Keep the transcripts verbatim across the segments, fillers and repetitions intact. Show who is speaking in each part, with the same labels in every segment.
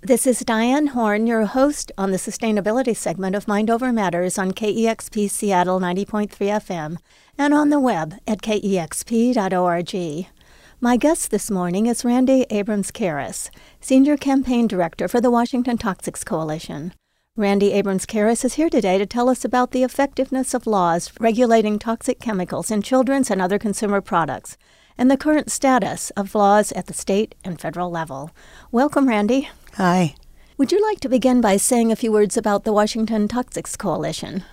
Speaker 1: This is Diane Horn, your host on the sustainability segment of Mind Over Matters on K E X P Seattle ninety point three F M and on the web at K E X P dot org. My guest this morning is Randy Abrams-Karas, Senior Campaign Director for the Washington Toxics Coalition. Randy Abrams-Karas is here today to tell us about the effectiveness of laws regulating toxic chemicals in children's and other consumer products, and the current status of laws at the state and federal level. Welcome, Randy.
Speaker 2: Hi.
Speaker 1: Would you like to begin by saying a few words about the Washington Toxics Coalition?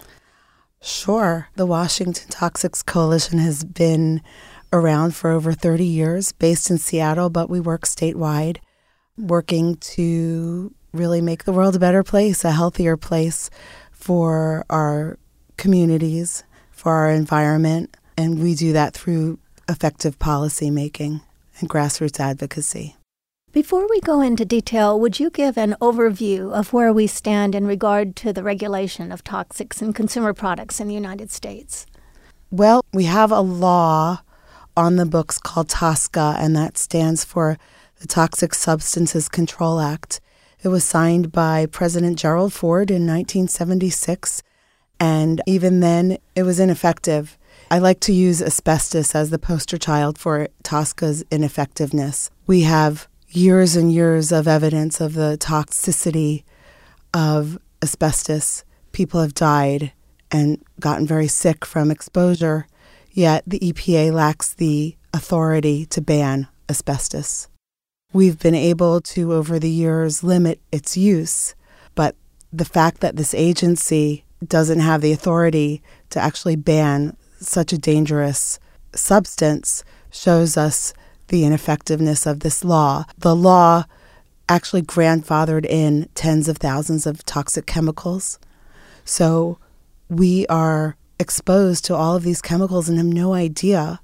Speaker 2: Sure. The Washington Toxics Coalition has been around for over thirty years, based in Seattle, but we work statewide, working to really make the world a better place, a healthier place for our communities, for our environment, and we do that through effective policy making and grassroots advocacy.
Speaker 1: Before we go into detail, would you give an overview of where we stand in regard to the regulation of toxics and consumer products in the United States?
Speaker 2: Well, we have a law on the books called TSCA, and that stands for the Toxic Substances Control Act. It was signed by President Gerald Ford in nineteen seventy-six, and even then it was ineffective. I like to use asbestos as the poster child for TSCA's ineffectiveness. We have years and years of evidence of the toxicity of asbestos. People have died and gotten very sick from exposure, yet the E P A lacks the authority to ban asbestos. We've been able to, over the years, limit its use, but the fact that this agency doesn't have the authority to actually ban such a dangerous substance shows us the ineffectiveness of this law. The law actually grandfathered in tens of thousands of toxic chemicals. So we are exposed to all of these chemicals and have no idea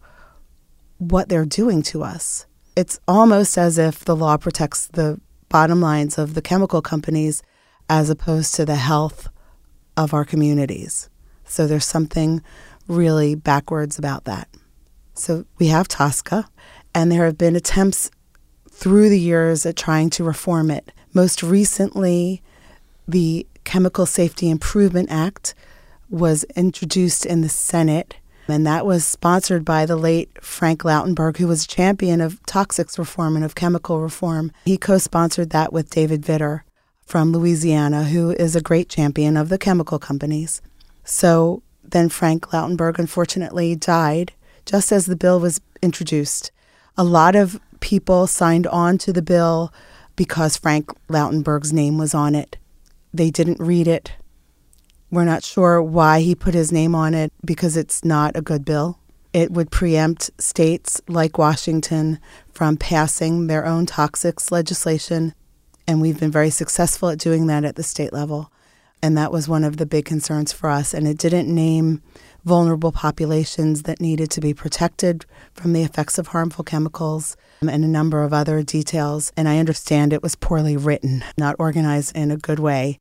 Speaker 2: what they're doing to us. It's almost as if the law protects the bottom lines of the chemical companies as opposed to the health of our communities. So there's something really backwards about that. So we have TSCA, and there have been attempts through the years at trying to reform it. Most recently, the Chemical Safety Improvement Act was introduced in the Senate, and that was sponsored by the late Frank Lautenberg, who was a champion of toxics reform and of chemical reform. He co-sponsored that with David Vitter from Louisiana, who is a great champion of the chemical companies. So then Frank Lautenberg unfortunately died just as the bill was introduced. A lot of people signed on to the bill because Frank Lautenberg's name was on it. They didn't read it. We're not sure why he put his name on it, because it's not a good bill. It would preempt states like Washington from passing their own toxics legislation, and we've been very successful at doing that at the state level. And that was one of the big concerns for us. And it didn't name vulnerable populations that needed to be protected from the effects of harmful chemicals and a number of other details. And I understand it was poorly written, not organized in a good way.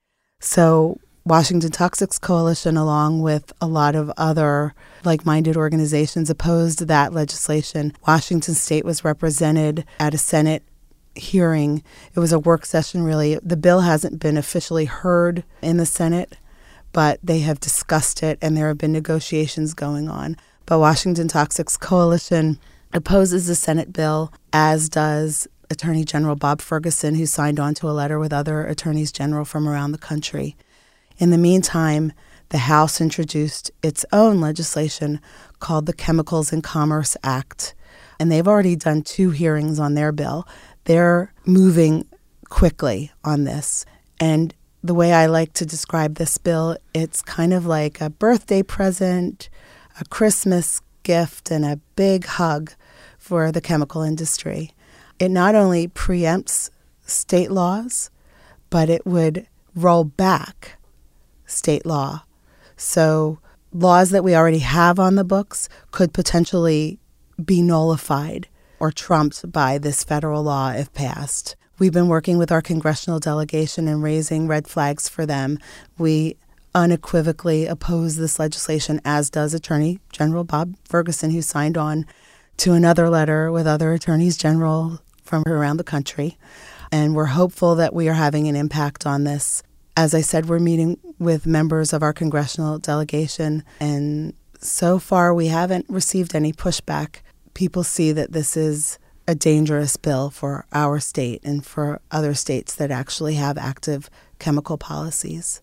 Speaker 2: So Washington Toxics Coalition, along with a lot of other like-minded organizations, opposed that legislation. Washington State was represented at a Senate hearing. It was a work session, really. The bill hasn't been officially heard in the Senate, but they have discussed it, and there have been negotiations going on. But Washington Toxics Coalition opposes the Senate bill, as does Attorney General Bob Ferguson, who signed on to a letter with other attorneys general from around the country. In the meantime, the House introduced its own legislation called the Chemicals in Commerce Act, and they've already done two hearings on their bill. They're moving quickly on this. And the way I like to describe this bill, it's kind of like a birthday present, a Christmas gift, and a big hug for the chemical industry. It not only preempts state laws, but it would roll back state law. So laws that we already have on the books could potentially be nullified or trumped by this federal law if passed. We've been working with our congressional delegation and raising red flags for them. We unequivocally oppose this legislation, as does Attorney General Bob Ferguson, who signed on to another letter with other attorneys general from around the country. And we're hopeful that we are having an impact on this. As I said, we're meeting with members of our congressional delegation, and so far we haven't received any pushback. People see that this is a dangerous bill for our state and for other states that actually have active chemical policies.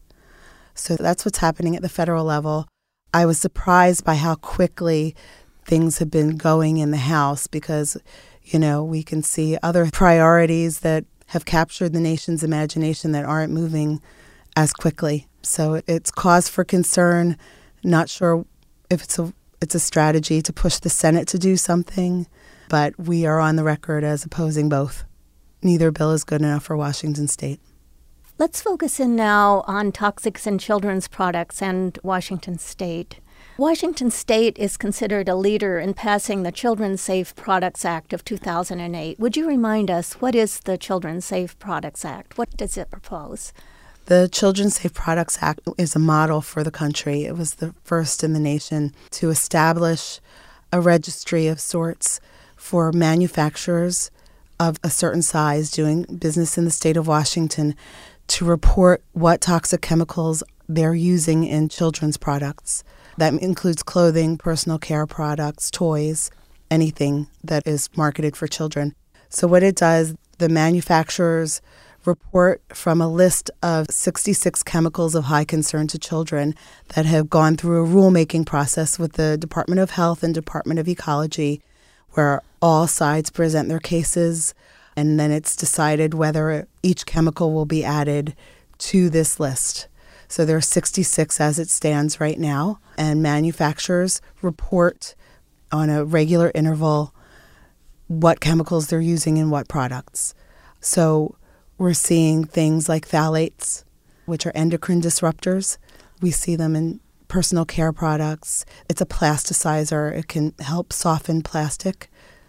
Speaker 2: So that's what's happening at the federal level. I was surprised by how quickly things have been going in the House because, you know, we can see other priorities that have captured the nation's imagination that aren't moving as quickly. So it's cause for concern. Not sure if it's a it's a strategy to push the Senate to do something, but we are on the record as opposing both. Neither bill is good enough for Washington State.
Speaker 1: Let's focus in now on toxics in children's products and Washington State. Washington State is considered a leader in passing the Children's Safe Products Act of two thousand eight. Would you remind us, what is the Children's Safe Products Act? What does it propose?
Speaker 2: The Children's Safe Products Act is a model for the country. It was the first in the nation to establish a registry of sorts for manufacturers of a certain size doing business in the state of Washington to report what toxic chemicals they're using in children's products. That includes clothing, personal care products, toys, anything that is marketed for children. So what it does, the manufacturers report from a list of sixty-six chemicals of high concern to children that have gone through a rulemaking process with the Department of Health and Department of Ecology, where all sides present their cases, and then it's decided whether each chemical will be added to this list. So there are sixty-six as it stands right now, and manufacturers report on a regular interval what chemicals they're using in what products. So we're seeing things like phthalates, which are endocrine disruptors. We see them in personal care products. It's a plasticizer. It can help soften plastic.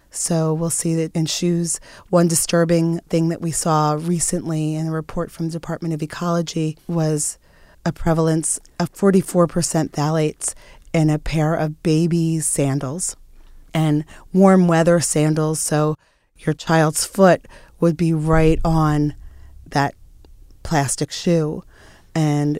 Speaker 2: So we'll see that in shoes. One disturbing thing that we saw recently in a report from the Department of Ecology was a prevalence of forty-four percent phthalates in a pair of baby sandals and warm weather sandals. So your child's foot would be right on that plastic shoe. And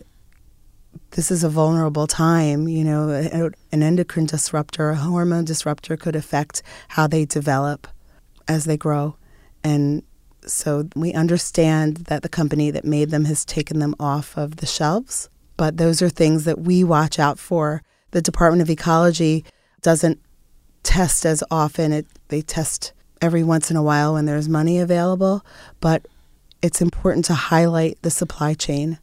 Speaker 2: this is a vulnerable time. You know, an endocrine disruptor, a hormone disruptor could affect how they develop as they grow. And so we understand that the company that made them has taken them off of the shelves, but those are things that we watch out for. The Department of Ecology doesn't test as often. It, they test every once in a while when there's money available, but it's important to highlight the supply chain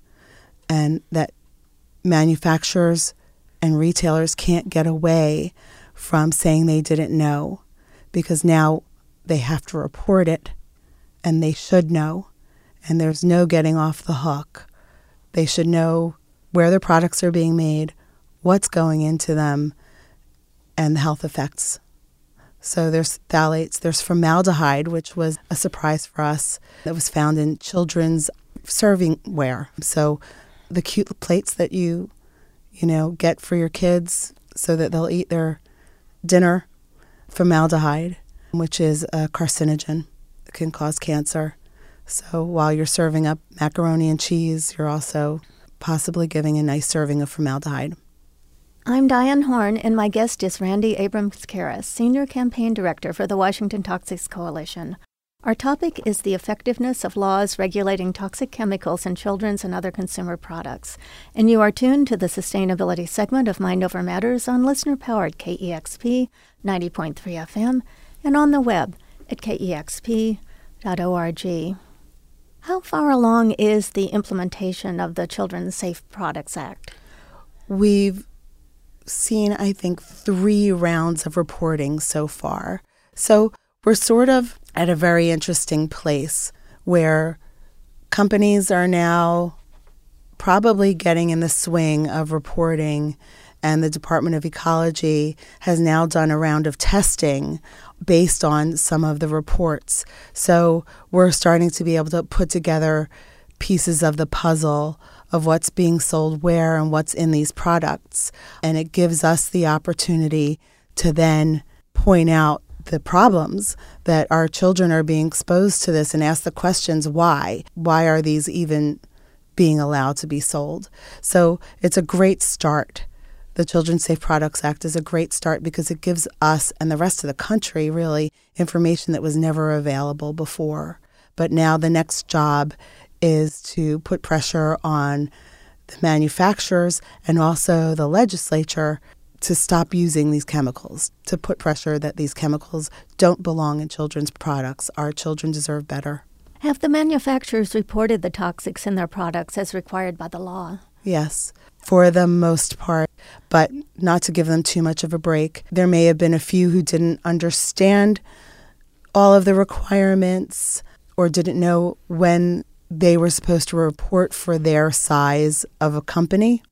Speaker 2: and that manufacturers and retailers can't get away from saying they didn't know, because now they have to report it, and they should know, and there's no getting off the hook. They should know where their products are being made, what's going into them, and the health effects. So there's phthalates, there's formaldehyde, which was a surprise for us, that was found in children's servingware. So the cute plates that you, you know, get for your kids so that they'll eat their dinner, formaldehyde, which is a carcinogen. It can cause cancer. So while you're serving up macaroni and cheese, you're also possibly giving a nice serving of formaldehyde.
Speaker 1: I'm Diane Horn, and my guest is Randy Abrams-Karas, Senior Campaign Director for the Washington Toxics Coalition. Our topic is the effectiveness of laws regulating toxic chemicals in children's and other consumer products. And you are tuned to the sustainability segment of Mind Over Matters on listener-powered K E X P ninety point three F M and on the web at K E X P dot org. How far along is the implementation of the Children's Safe Products Act?
Speaker 2: We've seen, I think, three rounds of reporting so far. So we're sort of at a very interesting place where companies are now probably getting in the swing of reporting, and the Department of Ecology has now done a round of testing based on some of the reports. So we're starting to be able to put together pieces of the puzzle of what's being sold where and what's in these products. And it gives us the opportunity to then point out the problems that our children are being exposed to this and ask the questions, why? Why are these even being allowed to be sold? So it's a great start. The Children's Safe Products Act is a great start because it gives us and the rest of the country really information that was never available before. But now the next job is to put pressure on the manufacturers and also the legislature to stop using these chemicals, to put pressure that these chemicals don't belong in children's products. Our children deserve better.
Speaker 1: Have the manufacturers reported the toxics in their products as required by the law?
Speaker 2: Yes, for the most part, but not to give them too much of a break. There may have been a few who didn't understand all of the requirements or didn't know when they were supposed to report for their size of a company.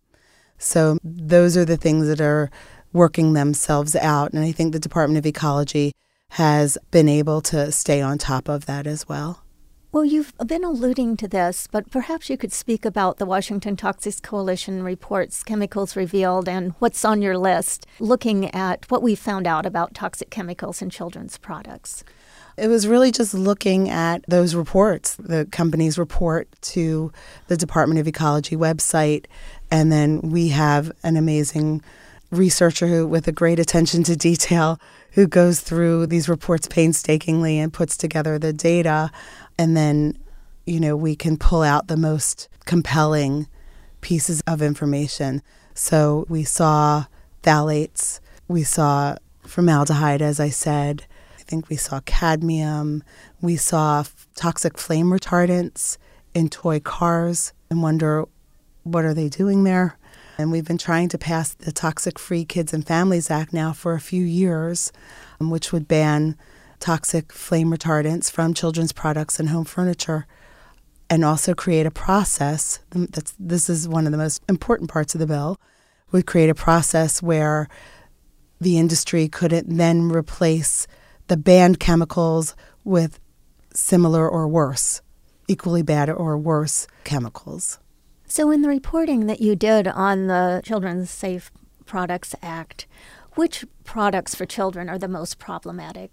Speaker 2: So those are the things that are working themselves out. And I think the Department of Ecology has been able to stay on top of that as well.
Speaker 1: Well, you've been alluding to this, but perhaps you could speak about the Washington Toxics Coalition reports, Chemicals Revealed, and what's on your list, looking at what we found out about toxic chemicals in children's products.
Speaker 2: It was really just looking at those reports, the companies report to the Department of Ecology website, and then we have an amazing researcher who, with a great attention to detail, who goes through these reports painstakingly and puts together the data. And then, you know, we can pull out the most compelling pieces of information. So we saw phthalates, we saw formaldehyde, as I said. I think we saw cadmium. We saw f- toxic flame retardants in toy cars and wonder, what are they doing there? And we've been trying to pass the Toxic Free Kids and Families Act now for a few years, um, which would ban toxic flame retardants from children's products and home furniture, and also create a process. That's, this is one of the most important parts of the bill, would create a process where the industry couldn't then replace the banned chemicals with similar or worse, equally bad or worse chemicals.
Speaker 1: So in the reporting that you did on the Children's Safe Products Act, which products for children are the most problematic?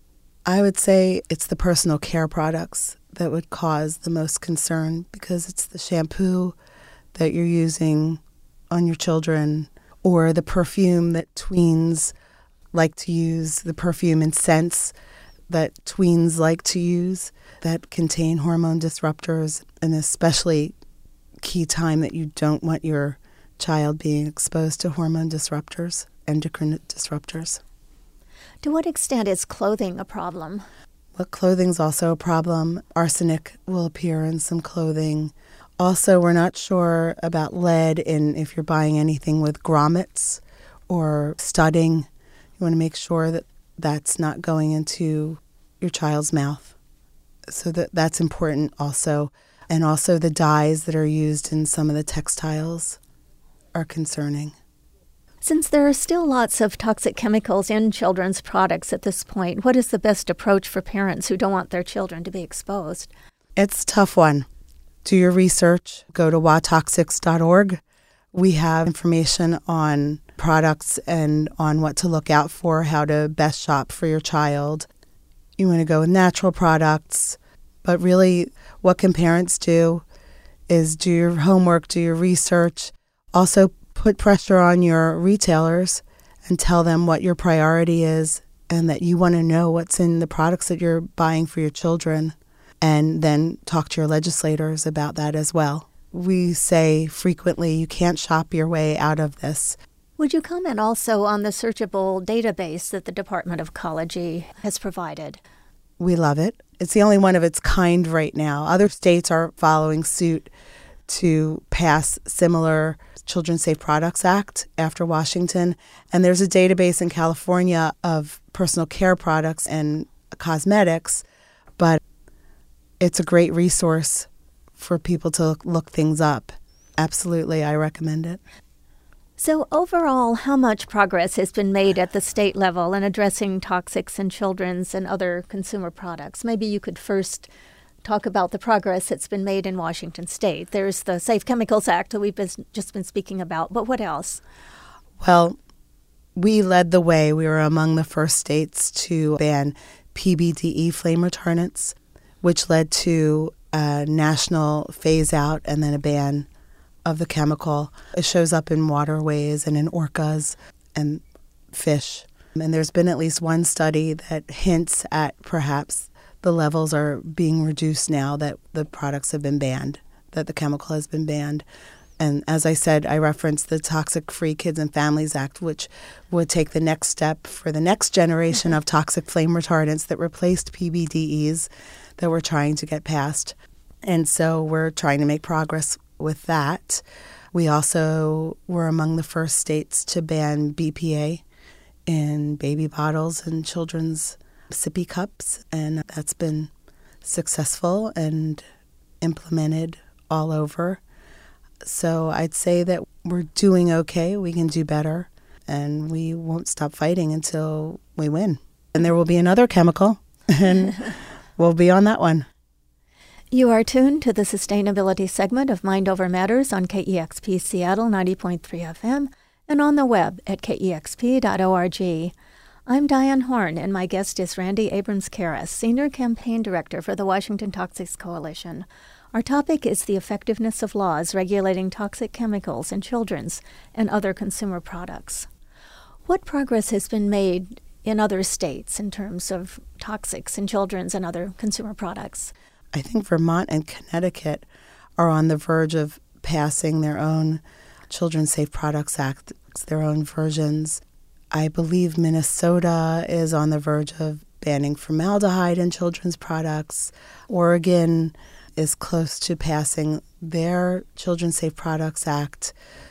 Speaker 2: I would say it's the personal care products that would cause the most concern because it's the shampoo that you're using on your children or the perfume that tweens like to use, the perfume and scents that tweens like to use that contain hormone disruptors, and especially key time that you don't want your child being exposed to hormone disruptors, endocrine disruptors.
Speaker 1: To what extent is clothing a problem?
Speaker 2: Well, clothing's also a problem. Arsenic will appear in some clothing. Also, we're not sure about lead in if you're buying anything with grommets or studding. You want to make sure that that's not going into your child's mouth. So that that's important also. And also the dyes that are used in some of the textiles are concerning.
Speaker 1: Since there are still lots of toxic chemicals in children's products at this point, what is the best approach for parents who don't want their children to be exposed?
Speaker 2: It's a tough one. Do your research. Go to wa toxics dot org. We have information on products and on what to look out for, how to best shop for your child. You want to go with natural products. But really, what can parents do is do your homework, do your research. Also, put pressure on your retailers and tell them what your priority is and that you want to know what's in the products that you're buying for your children, and then talk to your legislators about that as well. We say frequently you can't shop your way out of this.
Speaker 1: Would you comment also on the searchable database that the Department of Ecology has provided?
Speaker 2: We love it. It's the only one of its kind right now. Other states are following suit to pass similar Children's Safe Products Act after Washington. And there's a database in California of personal care products and cosmetics, but it's a great resource for people to look, look things up. Absolutely, I recommend it.
Speaker 1: So overall, how much progress has been made at the state level in addressing toxics in children's and other consumer products? Maybe you could first talk about the progress that's been made in Washington State. There's the Safe Chemicals Act that we've been, just been speaking about, but what else?
Speaker 2: Well, we led the way. We were among the first states to ban P B D E flame retardants, which led to a national phase-out and then a ban of the chemical. It shows up in waterways and in orcas and fish. And there's been at least one study that hints at perhaps the levels are being reduced now that the products have been banned, that the chemical has been banned. And as I said, I referenced the Toxic Free Kids and Families Act, which would take the next step for the next generation of toxic flame retardants that replaced P B D Es that we're trying to get passed. And so we're trying to make progress with that. We also were among the first states to ban B P A in baby bottles and children's sippy cups, and that's been successful and implemented all over. So I'd say that we're doing okay. We can do better, and we won't stop fighting until we win. And there will be another chemical, and we'll be on that one.
Speaker 1: You are tuned to the sustainability segment of Mind Over Matters on K E X P Seattle ninety point three F M and on the web at K E X P dot org. I'm Diane Horn, and my guest is Randy Abrams-Karras, Senior Campaign Director for the Washington Toxics Coalition. Our topic is the effectiveness of laws regulating toxic chemicals in children's and other consumer products. What progress has been made in other states in terms of toxics in children's and other consumer products?
Speaker 2: I think Vermont and Connecticut are on the verge of passing their own Children's Safe Products Act, their own versions. I believe Minnesota is on the verge of banning formaldehyde in children's products. Oregon is close to passing their Children's Safe Products Act.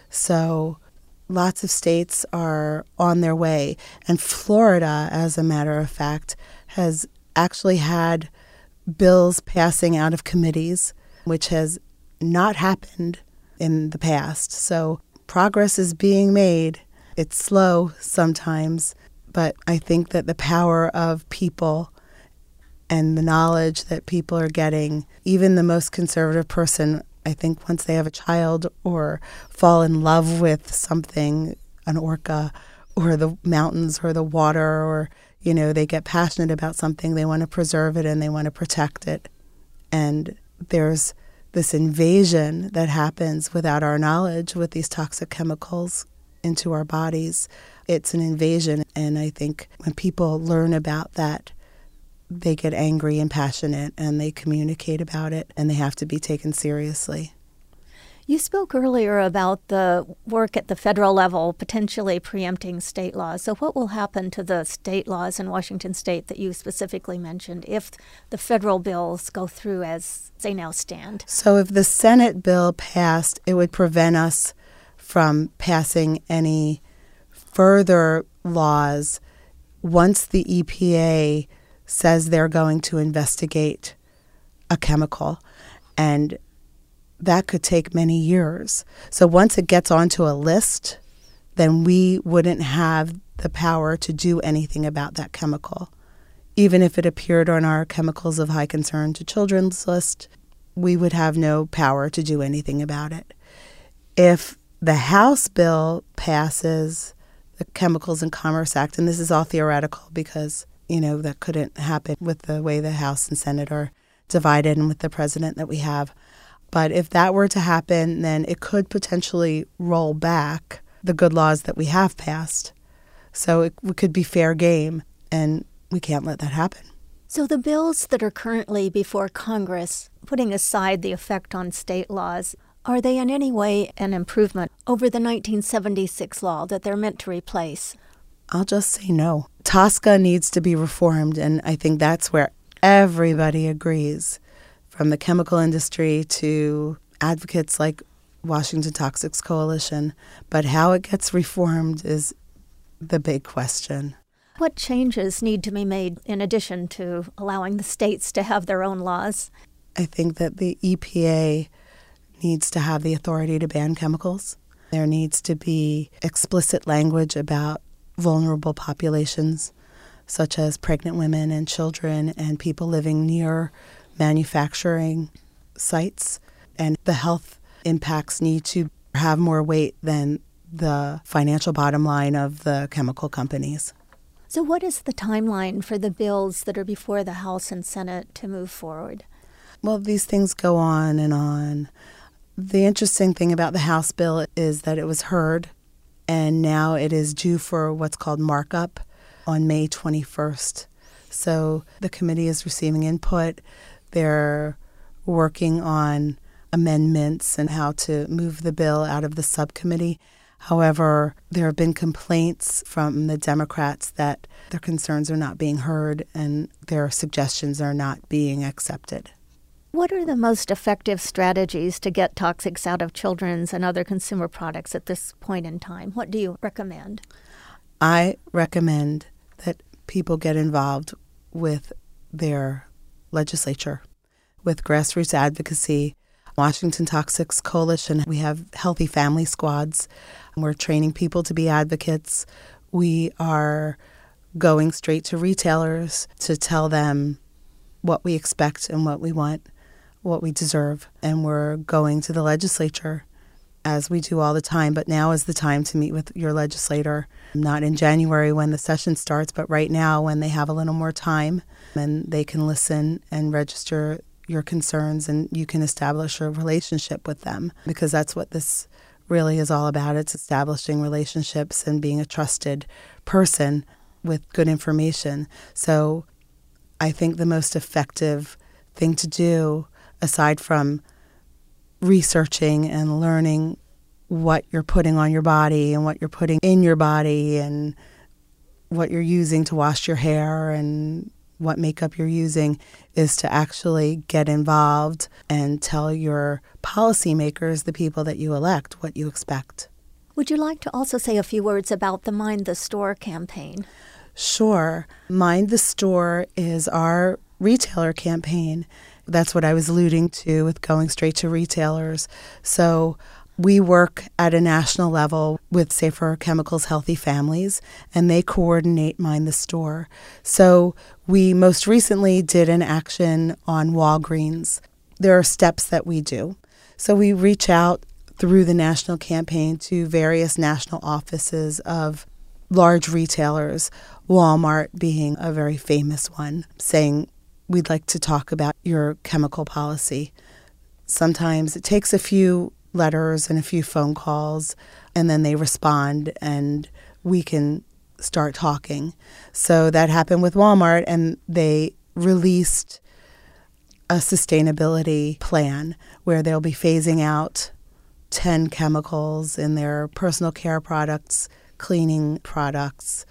Speaker 2: So lots of states are on their way. And Florida, as a matter of fact, has actually had bills passing out of committees, which has not happened in the past. So progress is being made. It's slow sometimes, but I think that the power of people and the knowledge that people are getting, even the most conservative person, I think once they have a child or fall in love with something, an orca or the mountains or the water, or, you know, they get passionate about something, they want to preserve it and they want to protect it. And there's this invasion that happens without our knowledge with these toxic chemicals into our bodies. It's an invasion, and I think when people learn about that, they get angry and passionate, and they communicate about it, and they have to be taken seriously.
Speaker 1: You spoke earlier about the work at the federal level potentially preempting state laws. So what will happen to the state laws in Washington state that you specifically mentioned if the federal bills go through as they now stand?
Speaker 2: So if the Senate bill passed, it would prevent us from passing any further laws once the E P A says they're going to investigate a chemical, and that could take many years. So once it gets onto a list, then we wouldn't have the power to do anything about that chemical. Even if it appeared on our chemicals of high concern to children's list, we would have no power to do anything about it. If the House bill passes, the Chemicals and Commerce Act, and this is all theoretical because you know, that couldn't happen with the way the House and Senate are divided and with the president that we have. But if that were to happen, then it could potentially roll back the good laws that we have passed. So it, it could be fair game, and we can't let that happen.
Speaker 1: So the bills that are currently before Congress, putting aside the effect on state laws, are they in any way an improvement over the nineteen seventy-six law that they're meant to replace?
Speaker 2: I'll just say no. TSCA needs to be reformed, and I think that's where everybody agrees, from the chemical industry to advocates like Washington Toxics Coalition. But how it gets reformed is the big question.
Speaker 1: What changes need to be made in addition to allowing the states to have their own laws?
Speaker 2: I think that the E P A needs to have the authority to ban chemicals. There needs to be explicit language about vulnerable populations, such as pregnant women and children and people living near manufacturing sites. And the health impacts need to have more weight than the financial bottom line of the chemical companies.
Speaker 1: So what is the timeline for the bills that are before the House and Senate to move forward?
Speaker 2: Well, these things go on and on. The interesting thing about the House bill is that it was heard, and now it is due for what's called markup on May twenty-first. So the committee is receiving input. They're working on amendments and how to move the bill out of the subcommittee. However, there have been complaints from the Democrats that their concerns are not being heard and their suggestions are not being accepted.
Speaker 1: What are the most effective strategies to get toxics out of children's and other consumer products at this point in time? What do you recommend?
Speaker 2: I recommend that people get involved with their legislature, with grassroots advocacy. Washington Toxics Coalition, we have healthy family squads. We're training people to be advocates. We are going straight to retailers to tell them what we expect and what we want, what we deserve. And we're going to the legislature, as we do all the time. But now is the time to meet with your legislator, not in January when the session starts, but right now when they have a little more time and they can listen and register your concerns, and you can establish a relationship with them, because that's what this really is all about. It's establishing relationships and being a trusted person with good information. So I think the most effective thing to do, aside from researching and learning what you're putting on your body and what you're putting in your body and what you're using to wash your hair and what makeup you're using, is to actually get involved and tell your policymakers, the people that you elect, what you expect.
Speaker 1: Would you like to also say a few words about the Mind the Store campaign?
Speaker 2: Sure. Mind the Store is our retailer campaign. That's what I was alluding to with going straight to retailers. So we work at a national level with Safer Chemicals Healthy Families, and they coordinate Mind the Store. So we most recently did an action on Walgreens. There are steps that we do. So we reach out through the national campaign to various national offices of large retailers, Walmart being a very famous one, saying, we'd like to talk about your chemical policy. Sometimes it takes a few letters and a few phone calls, and then they respond, and we can start talking. So that happened with Walmart, and they released a sustainability plan where they'll be phasing out ten chemicals in their personal care products, cleaning products.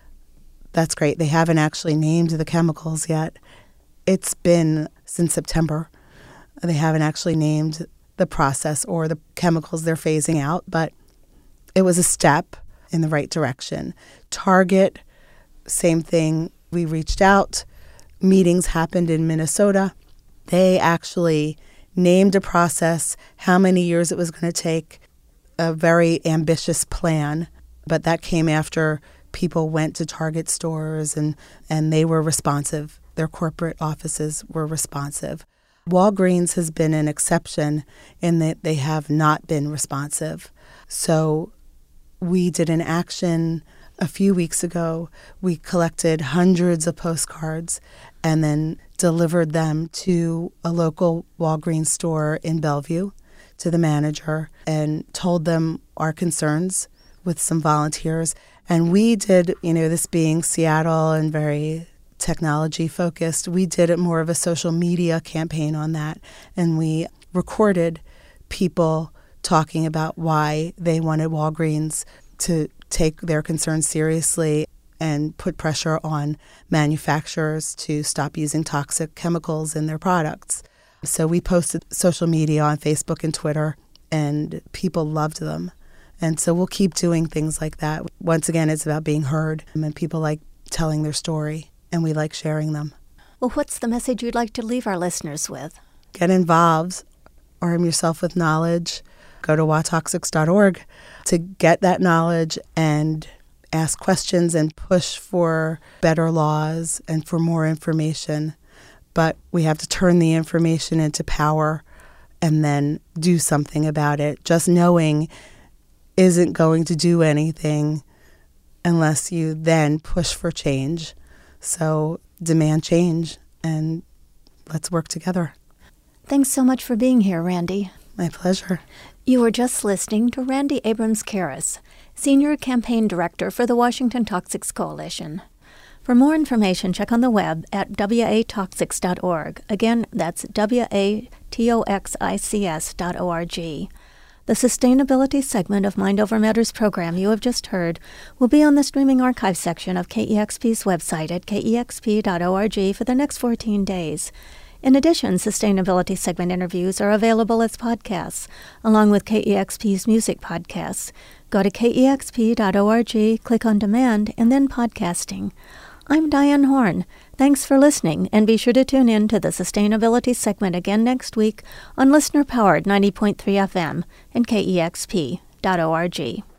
Speaker 2: That's great. They haven't actually named the chemicals yet. It's been since September. They haven't actually named the process or the chemicals they're phasing out, but it was a step in the right direction. Target, same thing. We reached out. Meetings happened in Minnesota. They actually named a process, how many years it was going to take, a very ambitious plan, but that came after people went to Target stores and, and they were responsive. Their corporate offices were responsive. Walgreens has been an exception in that they have not been responsive. So we did an action a few weeks ago. We collected hundreds of postcards and then delivered them to a local Walgreens store in Bellevue, to the manager, and told them our concerns with some volunteers. And we did, you know, this being Seattle and very technology focused, we did it more of a social media campaign on that. And we recorded people talking about why they wanted Walgreens to take their concerns seriously and put pressure on manufacturers to stop using toxic chemicals in their products. So we posted social media on Facebook and Twitter, and people loved them. And so we'll keep doing things like that. Once again, it's about being heard, and people like telling their story, and we like sharing them.
Speaker 1: Well, what's the message you'd like to leave our listeners with?
Speaker 2: Get involved. Arm yourself with knowledge. Go to watoxics dot org to get that knowledge and ask questions and push for better laws and for more information. But we have to turn the information into power and then do something about it. Just knowing isn't going to do anything unless you then push for change. So demand change and let's work together.
Speaker 1: Thanks so much for being here, Randy.
Speaker 2: My pleasure.
Speaker 1: You were just listening to Randy Abrams-Karas, Senior Campaign Director for the Washington Toxics Coalition. For more information, check on the web at w a toxics dot org. Again, that's w a toxics dot org. The sustainability segment of Mind Over Matters program you have just heard will be on the streaming archive section of K E X P's website at k e x p dot org for the next fourteen days. In addition, sustainability segment interviews are available as podcasts, along with K E X P's music podcasts. Go to k e x p dot org, click on Demand, and then Podcasting. I'm Diane Horn. Thanks for listening, and be sure to tune in to the sustainability segment again next week on listener-powered ninety point three F M and k e x p dot org.